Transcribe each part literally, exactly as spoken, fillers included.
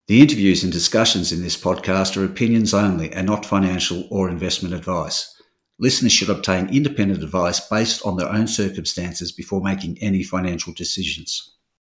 The interviews and discussions in this podcast are opinions only and not financial or investment advice. Listeners should obtain independent advice based on their own circumstances before making any financial decisions.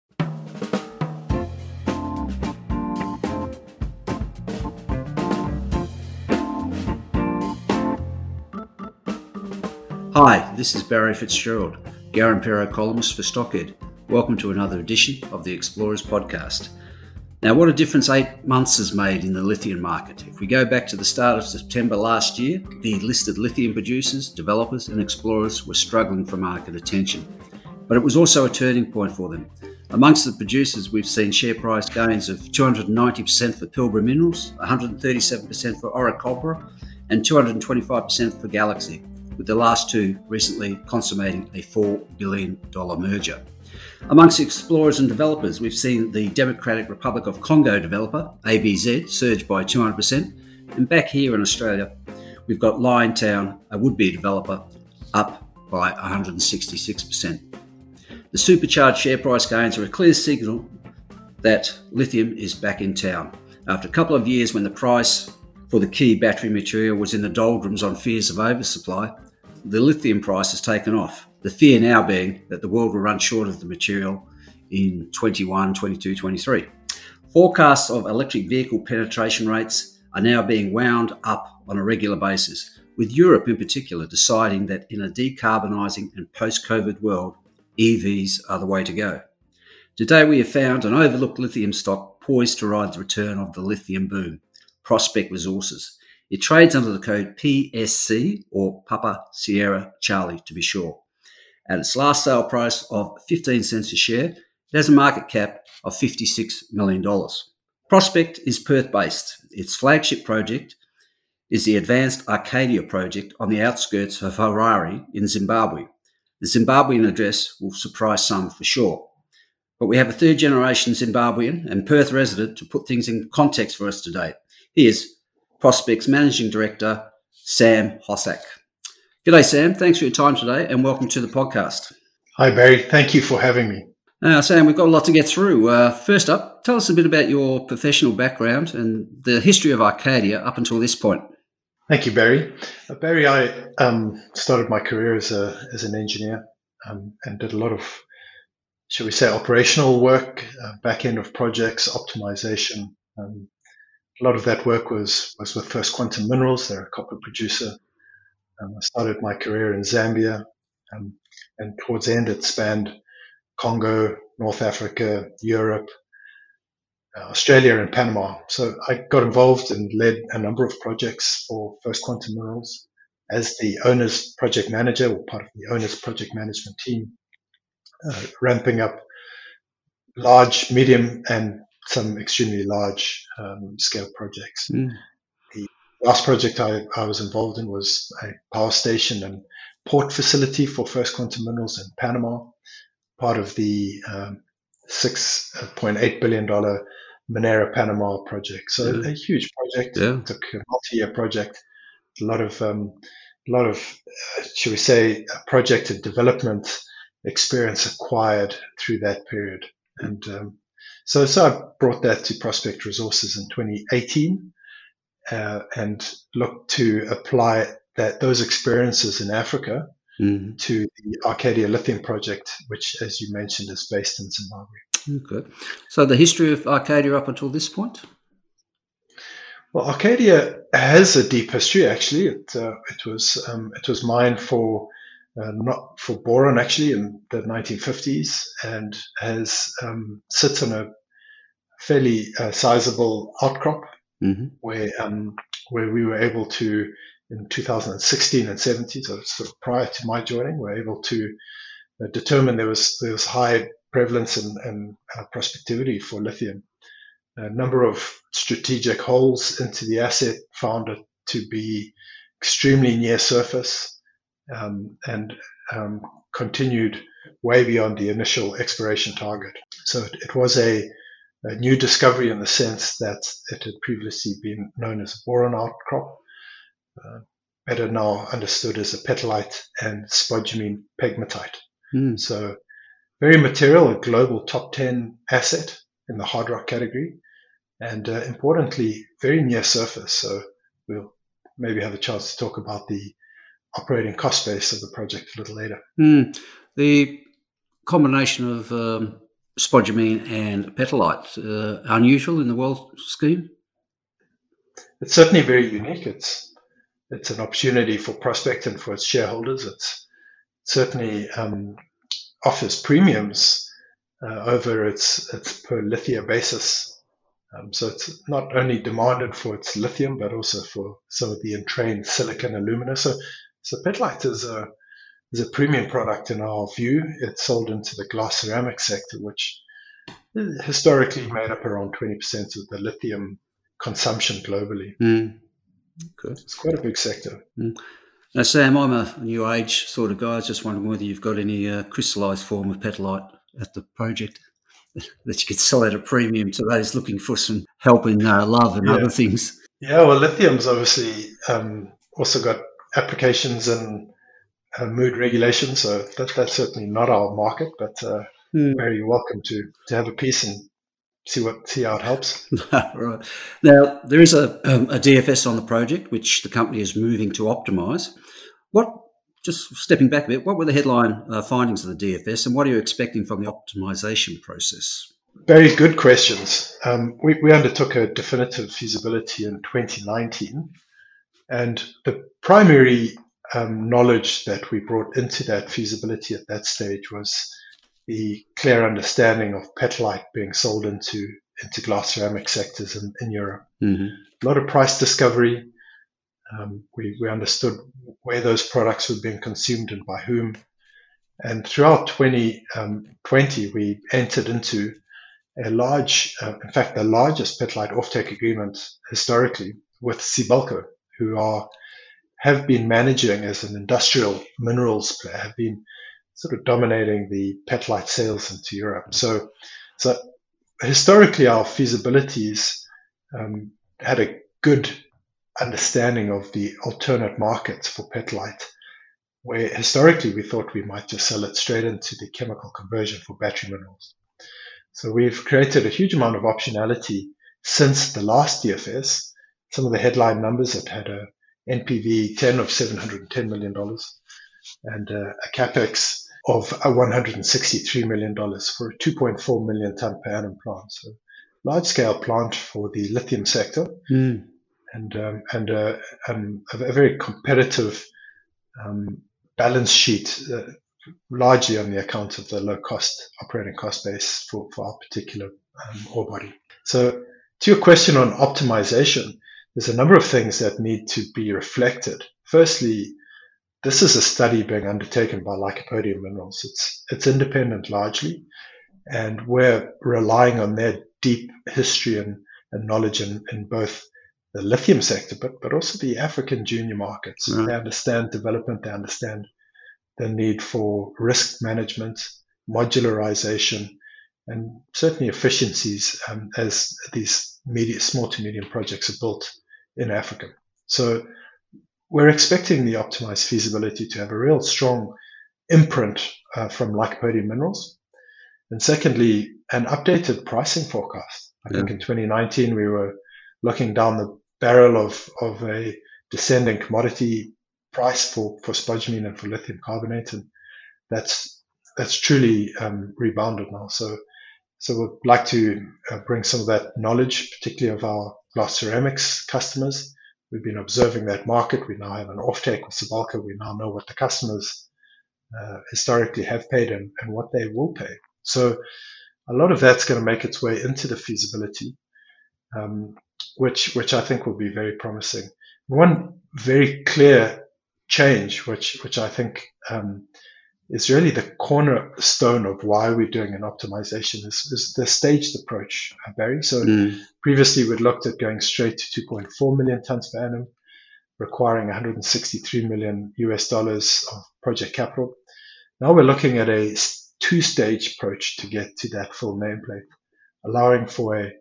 Hi, this is Barry Fitzgerald, Garimpeiro columnist for Stockhead. Welcome to another edition of the Explorers Podcast. Now, what a difference eight months has made in the lithium market. If we go back to the start of September last year, the listed lithium producers, developers and explorers were struggling for market attention. But it was also a turning point for them. Amongst the producers, we've seen share price gains of two hundred ninety percent for Pilbara Minerals, one hundred thirty-seven percent for Orocobre and two hundred twenty-five percent for Galaxy, with the last two recently consummating a four billion dollars merger. Amongst explorers and developers, we've seen the Democratic Republic of Congo developer, A B Z, surge by two hundred percent. And back here in Australia, we've got Liontown, a would-be developer, up by one hundred sixty-six percent. The supercharged share price gains are a clear signal that lithium is back in town. After a couple of years when the price for the key battery material was in the doldrums on fears of oversupply, the lithium price has taken off. The fear now being that the world will run short of the material in twenty-one, twenty-two, twenty-three. Forecasts of electric vehicle penetration rates are now being wound up on a regular basis, with Europe in particular deciding that in a decarbonising and post-COVID world, E Vs are the way to go. Today we have found an overlooked lithium stock poised to ride the return of the lithium boom, Prospect Resources. It trades under the code P S C, or Papa Sierra Charlie to be short. At its last sale price of fifteen cents a share, it has a market cap of fifty-six million dollars. Prospect is Perth-based. Its flagship project is the Advanced Arcadia project on the outskirts of Harare in Zimbabwe. The Zimbabwean address will surprise some for sure. But we have a third-generation Zimbabwean and Perth resident to put things in context for us today. Here's Prospect's Managing Director, Sam Hossack. G'day, Sam. Thanks for your time today and welcome to the podcast. Hi, Barry. Thank you for having me. Uh, Sam, we've got a lot to get through. Uh, first up, tell us a bit about your professional background and the history of Arcadia up until this point. Thank you, Barry. Uh, Barry, I um, started my career as a as an engineer um, and did a lot of, shall we say, operational work, uh, back end of projects, optimization. Um, a lot of that work was, was with First Quantum Minerals. They're a copper producer. Um, I started my career in Zambia, um, and towards the end it spanned Congo, North Africa, Europe, uh, Australia and Panama. So I got involved and led a number of projects for First Quantum Minerals as the owner's project manager or part of the owner's project management team, uh, ramping up large, medium and some extremely large um, scale projects. Mm. Last project I, I was involved in was a power station and port facility for First Quantum Minerals in Panama, part of the um, six point eight billion dollars Minera Panama project. So yeah. A huge project. Yeah. It's a multi-year project. A lot of, um, a lot of, uh, should we say, project and development experience acquired through that period. And um, so, so I brought that to Prospect Resources in twenty eighteen. Uh, and look to apply that those experiences in Africa mm-hmm. to the Arcadia Lithium project, which, as you mentioned, is based in Zimbabwe. Okay. So the history of Arcadia up until this point? Well, Arcadia has a deep history. Actually, it uh, it was um, it was mined for uh, not for boron actually in the nineteen fifties, and has um, sits on a fairly uh, sizable outcrop. Mm-hmm. Where um, where we were able to, in two thousand sixteen and seventeen, so sort of prior to my joining, we were able to uh, determine there was there was high prevalence and, and uh, prospectivity for lithium. A number of strategic holes into the asset found it to be extremely near surface um, and um, continued way beyond the initial exploration target. So it, it was a A new discovery in the sense that it had previously been known as boron outcrop, uh, better now understood as a petalite and spodumene pegmatite. Mm. So very material, a global top ten asset in the hard rock category, and uh, importantly, very near surface. So we'll maybe have a chance to talk about the operating cost base of the project a little later. Mm. The combination of um, spodumene and petalite, uh, unusual in the world scheme? It's certainly very unique. It's it's an opportunity for Prospect and for its shareholders. It's certainly um, offers premiums uh, over its its per lithia basis. Um, so it's not only demanded for its lithium, but also for some of the entrained silicon alumina. So, so petalite is a is a premium product in our view. It's sold into the glass ceramic sector, which historically made up around twenty percent of the lithium consumption globally. Mm. Good. It's quite a big sector. Mm. Now, Sam, I'm a new age sort of guy. I was just wondering whether you've got any uh, crystallised form of petalite at the project that you could sell at a premium to those looking for some help in uh, love and yeah. other things. Yeah, well, lithium's obviously um, also got applications in uh, mood regulation, so that, that's certainly not our market, but uh, mm. very welcome to, to have a piece and see what see how it helps. Right. Now, there is a, um, a D F S on the project, which the company is moving to optimise. What, just stepping back a bit, what were the headline uh, findings of the D F S and what are you expecting from the optimisation process? Very good questions. Um, we, we undertook a definitive feasibility in twenty nineteen, and the primary um, knowledge that we brought into that feasibility at that stage was the clear understanding of petalite being sold into, into glass ceramic sectors in, in Europe. Mm-hmm. A lot of price discovery. Um, we, we understood where those products were being consumed and by whom. And throughout twenty twenty, we entered into a large, uh, in fact, the largest petalite offtake agreement historically with Sibelco, who are have been managing as an industrial minerals player, have been sort of dominating the petalite sales into Europe. So, so historically, our feasibilities um, had a good understanding of the alternate markets for petalite, where historically we thought we might just sell it straight into the chemical conversion for battery minerals. So we've created a huge amount of optionality since the last D F S. Some of the headline numbers have had a N P V ten of seven hundred ten million dollars and a, a capex of one hundred sixty-three million dollars for a two point four million ton per annum plant. So large scale plant for the lithium sector. Mm. and um, and uh, um, a, a very competitive um, balance sheet, uh, largely on the account of the low cost operating cost base for, for our particular um, ore body. So to your question on optimization, there's a number of things that need to be reflected. Firstly, this is a study being undertaken by Lycopodium Minerals. It's it's independent largely, and we're relying on their deep history and, and knowledge in, in both the lithium sector, but but also the African junior markets. Right. They understand development, they understand the need for risk management, modularization, and certainly efficiencies um, as these media, small to medium projects are built in Africa. So we're expecting the optimized feasibility to have a real strong imprint uh, from Lycopodium Minerals. And secondly, an updated pricing forecast. I yeah. think in twenty nineteen, we were looking down the barrel of, of a descending commodity price for, for spodumene and for lithium carbonate. And that's, that's truly um, rebounded now. So, so we'd like to uh, bring some of that knowledge, particularly of our glass ceramics customers. We've been observing that market. We now have an offtake with Sibelco. We now know what the customers uh, historically have paid and, and what they will pay. So a lot of that's going to make its way into the feasibility, um, which which I think will be very promising. One very clear change, which which I think um, is really the cornerstone of why we're doing an optimization, is, is the staged approach, Barry. So mm. previously we'd looked at going straight to two point four million tons per annum, requiring one hundred sixty-three million U S dollars of project capital. Now we're looking at a two-stage approach to get to that full nameplate, allowing for a,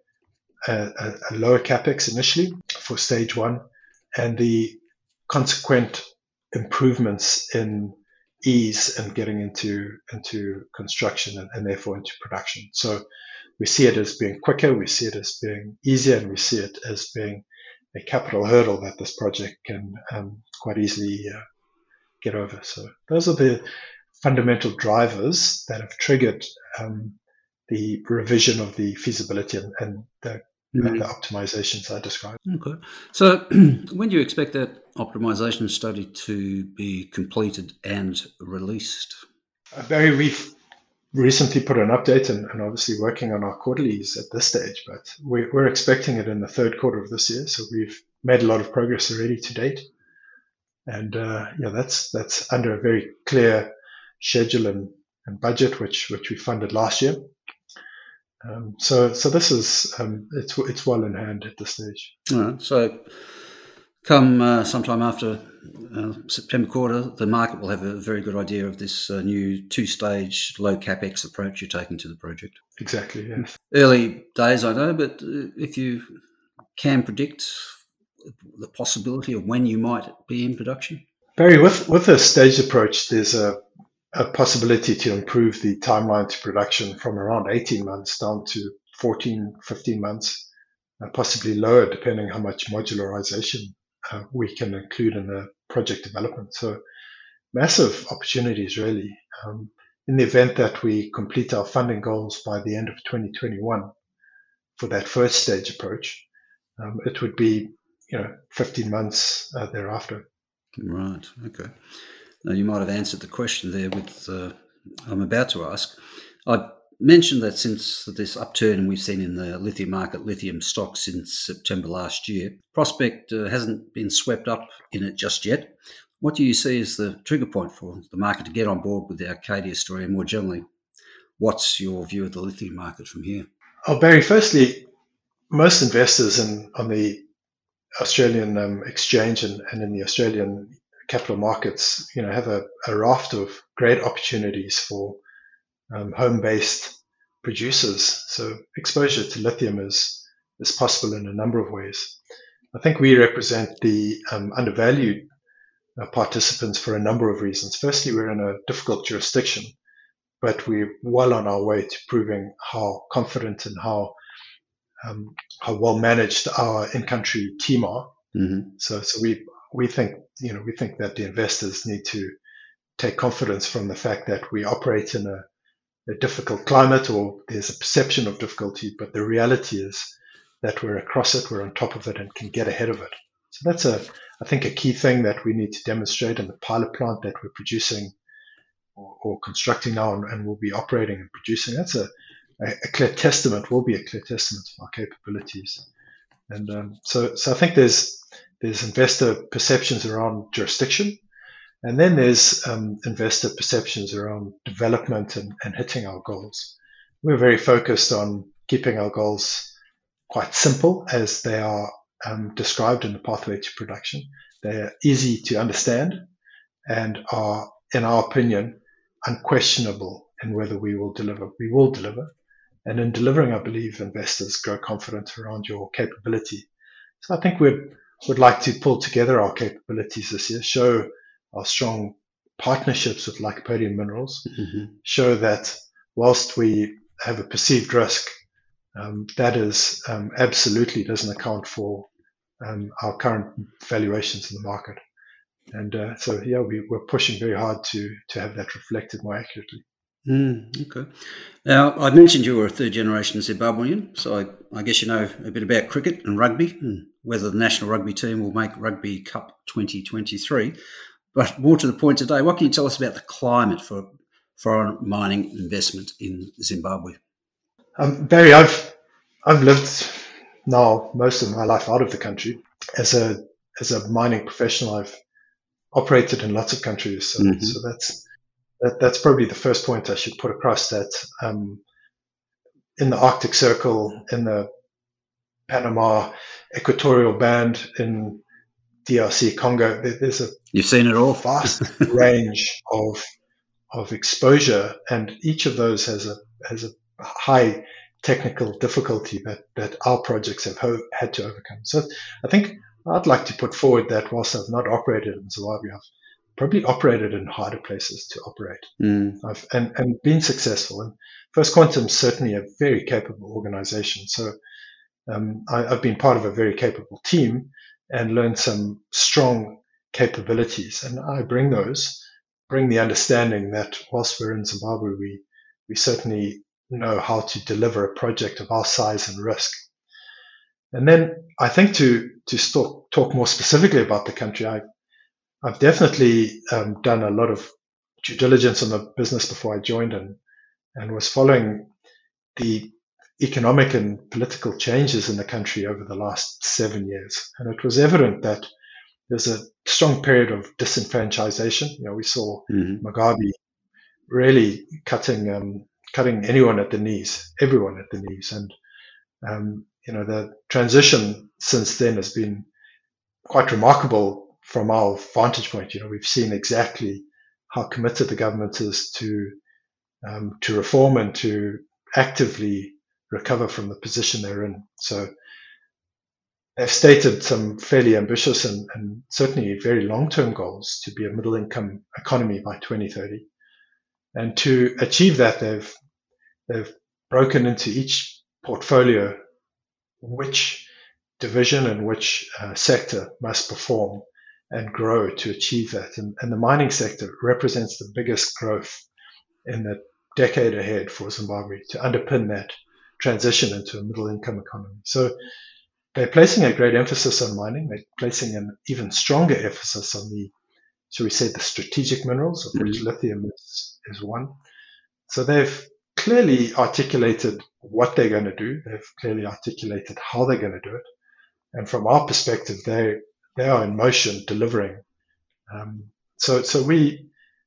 a, a lower capex initially for stage one, and the consequent improvements in ease and getting into into construction and, and therefore into production. So we see it as being quicker, we see it as being easier, and we see it as being a capital hurdle that this project can um, quite easily uh, get over. So those are the fundamental drivers that have triggered um, the revision of the feasibility and, and the, mm-hmm. and the optimizations I described. Okay. So when do you expect that optimization study to be completed and released? Uh, Barry, we've recently put an update and, and obviously working on our quarterlies at this stage, but we're, we're expecting it in the third quarter of this year. So we've made a lot of progress already to date. And uh, yeah, that's that's under a very clear schedule and, and budget, which which we funded last year. Um, so so this is um, it's it's well in hand at this stage. All right. So come uh, sometime after uh, September quarter, the market will have a very good idea of this uh, new two-stage low capex approach you're taking to the project. Exactly. Yes. Early days, I know, but if you can predict the possibility of when you might be in production? Barry, with, with a staged approach, there's a, a possibility to improve the timeline to production from around eighteen months down to fourteen, fifteen months, uh, possibly lower, depending how much modularization uh, we can include in the project development. So massive opportunities, really. Um, in the event that we complete our funding goals by the end of twenty twenty-one for that first stage approach, um, it would be you know, fifteen months uh, thereafter. Right. Okay. Now, you might have answered the question there with uh, I'm about to ask. I mentioned that since this upturn we've seen in the lithium market, lithium stocks since September last year, Prospect uh, hasn't been swept up in it just yet. What do you see as the trigger point for the market to get on board with the Arcadia story, and more generally, what's your view of the lithium market from here? Oh, Barry, firstly, most investors in, on the Australian um, exchange and, and in the Australian capital markets, you know, have a, a raft of great opportunities for um, home-based producers. So exposure to lithium is is possible in a number of ways. I think we represent the um, undervalued uh, participants for a number of reasons. Firstly, we're in a difficult jurisdiction, but we're well on our way to proving how confident and how Um, how well managed our in-country team are. Mm-hmm. So, so we we think you know we think that the investors need to take confidence from the fact that we operate in a, a difficult climate, or there's a perception of difficulty, but the reality is that we're across it, we're on top of it, and can get ahead of it. So that's a I think a key thing that we need to demonstrate in the pilot plant that we're producing or, or constructing now, and, and will be operating and producing. That's a a clear testament, will be a clear testament of our capabilities. And um, so, so I think there's there's investor perceptions around jurisdiction, and then there's um, investor perceptions around development and, and hitting our goals. We're very focused on keeping our goals quite simple as they are um, described in the pathway to production. They're easy to understand and are, in our opinion, unquestionable in whether we will deliver. We will deliver. And in delivering, I believe investors grow confident around your capability. So I think we'd, would like to pull together our capabilities this year, show our strong partnerships with Lycopodium Minerals, mm-hmm. show that whilst we have a perceived risk, um, that is um, absolutely doesn't account for um, our current valuations in the market. And uh, so, yeah, we, we're pushing very hard to to have that reflected more accurately. Mm, okay. Now, I mentioned you were a third-generation Zimbabwean, so I, I guess you know a bit about cricket and rugby and whether the national rugby team will make Rugby Cup twenty twenty-three. But more to the point today, what can you tell us about the climate for foreign mining investment in Zimbabwe? Um, Barry, I've I've lived now most of my life out of the country. As a as a mining professional, I've operated in lots of countries, so, mm-hmm. so that's That, that's probably the first point I should put across, that um, in the Arctic Circle, in the Panama Equatorial Band, in D R C Congo, there, there's a You've seen it all. vast range of of exposure, and each of those has a has a high technical difficulty that, that our projects have ho- had to overcome. So I think I'd like to put forward that whilst I've not operated in Zimbabwe, I've probably operated in harder places to operate. Mm. I've, and, and been successful. And First Quantum is certainly a very capable organization. So um, I, I've been part of a very capable team and learned some strong capabilities. And I bring those, bring the understanding that whilst we're in Zimbabwe, we, we certainly know how to deliver a project of our size and risk. And then I think to, to talk, talk more specifically about the country, I, I've definitely um, done a lot of due diligence on the business before I joined and, and was following the economic and political changes in the country over the last seven years. And it was evident that there's a strong period of disenfranchisation. You know, we saw mm-hmm. Mugabe really cutting um, cutting anyone at the knees, everyone at the knees. And, um, you know, the transition since then has been quite remarkable from our vantage point. You know, we've seen exactly how committed the government is to um, to reform and to actively recover from the position they're in. So they've stated some fairly ambitious and, and certainly very long-term goals to be a middle-income economy by twenty thirty. And to achieve that, they've they've broken into each portfolio which division and which uh, sector must perform and grow to achieve that. And, and the mining sector represents the biggest growth in the decade ahead for Zimbabwe to underpin that transition into a middle-income economy. So they're placing a great emphasis on mining. They're placing an even stronger emphasis on the, shall we say, the strategic minerals, of which mm-hmm. lithium is, is one. So they've clearly articulated what they're going to do. They've clearly articulated how they're going to do it. And from our perspective, they they are in motion delivering. Um, so so we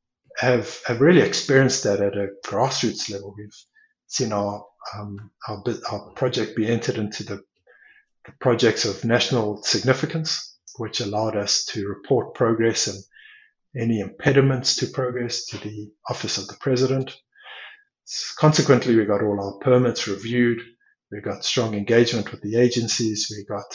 have have really experienced that at a grassroots level. We've seen our um, our, our project be entered into the, the projects of national significance, which allowed us to report progress and any impediments to progress to the Office of the President. Consequently, we got all our permits reviewed. We got strong engagement with the agencies. We got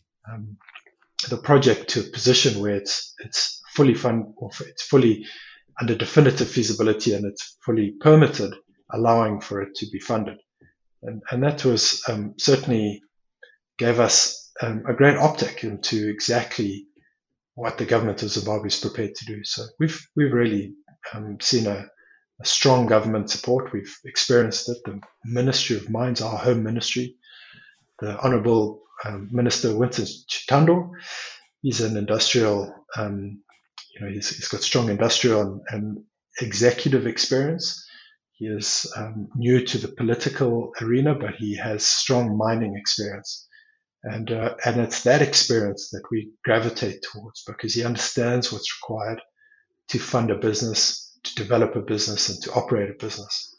um, the project to a position where it's it's fully fund, or it's fully under definitive feasibility and it's fully permitted, allowing for it to be funded. And, and that was um, certainly gave us um, a great optic into exactly what the government of Zimbabwe is prepared to do. So we've we've really um, seen a, a strong government support. We've experienced it. The Ministry of Mines, our home ministry, the Honourable um, Minister Winston Chitando, he's an industrial, um, you know, he's, he's got strong industrial and, and executive experience. He is um, new to the political arena, but he has strong mining experience. And uh, and it's that experience that we gravitate towards because he understands what's required to fund a business, to develop a business, and to operate a business.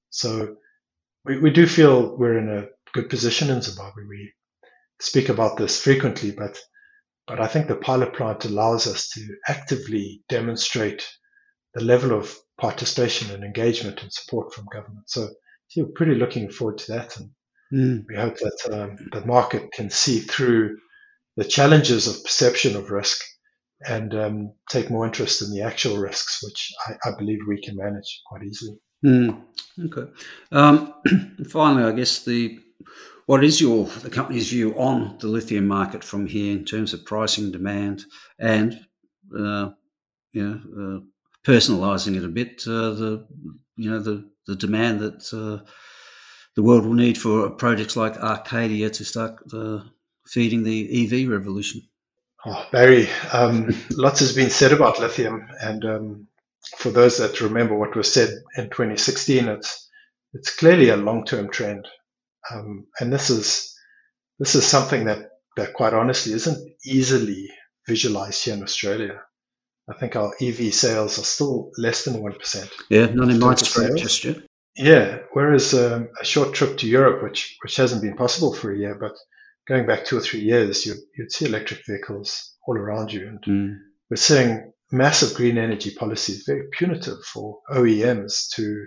So we, we do feel we're in a good position in Zimbabwe. We speak about this frequently, but but I think the pilot plant allows us to actively demonstrate the level of participation and engagement and support from government. So, so we're pretty looking forward to that. And Mm. we hope that um, the market can see through the challenges of perception of risk and um, take more interest in the actual risks, which I, I believe we can manage quite easily. Mm. Okay. Um, finally, I guess the what is your the company's view on the lithium market from here in terms of pricing, demand, and uh, you know, uh, personalising it a bit, uh, the you know the the demand that uh, the world will need for projects like Arcadia to start uh, feeding the E V revolution? Oh, Barry, um, lots has been said about lithium, and um, for those that remember what was said in twenty sixteen, it's it's clearly a long-term trend, um, and this is this is something that that quite honestly isn't easily visualized here in Australia. I think our E V sales are still less than one percent. Yeah, not in my state just yet. Yeah, whereas um, a short trip to Europe, which which hasn't been possible for a year, but going back two or three years, you'd, you'd see electric vehicles all around you. And mm. we're seeing massive green energy policies, very punitive for O E Ms to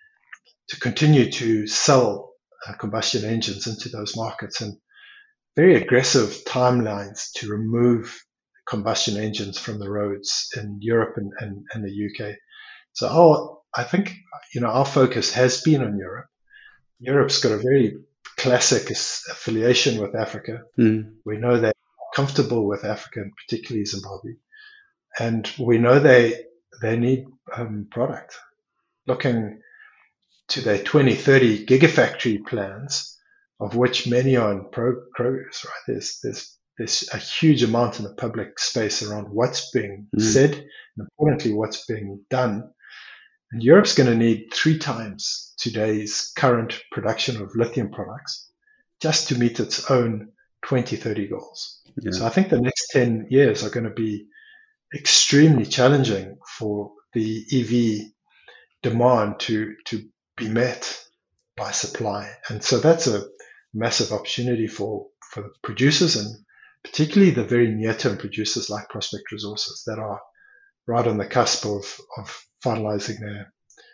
to continue to sell uh, combustion engines into those markets, and very aggressive timelines to remove combustion engines from the roads in Europe and, and, and the U K. So our, I think, you know, our focus has been on Europe. Europe's got a very classic affiliation with Africa. Mm. We know they're comfortable with Africa, and particularly Zimbabwe. And we know they they need um, product. Looking to their twenty thirty gigafactory plans, of which many are in pro- progress, right? There's, there's, there's a huge amount in the public space around what's being mm. said, and importantly, what's being done. And Europe's going to need three times today's current production of lithium products just to meet its own twenty thirty goals. Yeah. So I think the next ten years are going to be extremely challenging for the E V demand to, to be met by supply. And so that's a massive opportunity for, for the producers, and particularly the very near-term producers like Prospect Resources that are right on the cusp of, of finalizing their,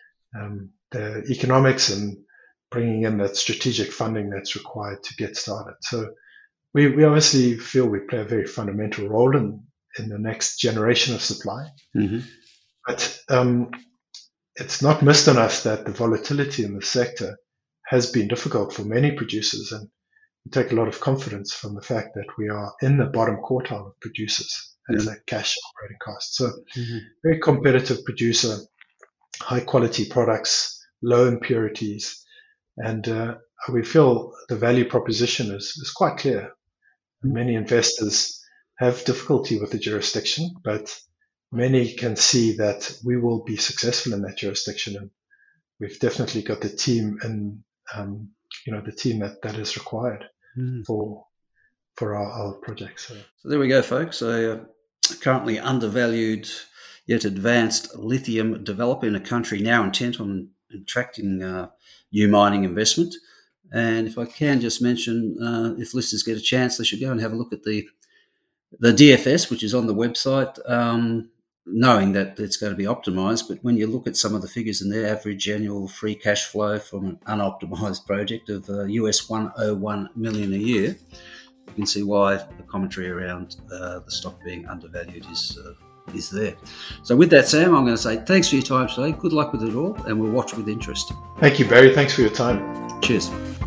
um, their economics and bringing in that strategic funding that's required to get started. So we, we obviously feel we play a very fundamental role in, in the next generation of supply. Mm-hmm. But um, it's not missed on us that the volatility in the sector has been difficult for many producers, and we take a lot of confidence from the fact that we are in the bottom quartile of producers as yeah. a cash operating cost. So mm-hmm. very competitive producer, high quality products, low impurities, and uh, we feel the value proposition is, is quite clear. Mm-hmm. Many investors have difficulty with the jurisdiction, but many can see that we will be successful in that jurisdiction, and we've definitely got the team and um, you know the team that, that is required mm. for for our, our projects. So. so there we go, folks. A uh, currently undervalued yet advanced lithium developer in a country now intent on attracting uh, new mining investment. And if I can just mention, uh, if listeners get a chance, they should go and have a look at the the D F S, which is on the website. Um, knowing that it's going to be optimized, but when you look at some of the figures in there, average annual free cash flow from an unoptimized project of uh, U S one hundred one million a year, you can see why the commentary around uh, the stock being undervalued is uh, is there. So with that, Sam, I'm going to say thanks for your time today. Good luck with it all, and we'll watch with interest. Thank you, Barry. Thanks for your time. Cheers.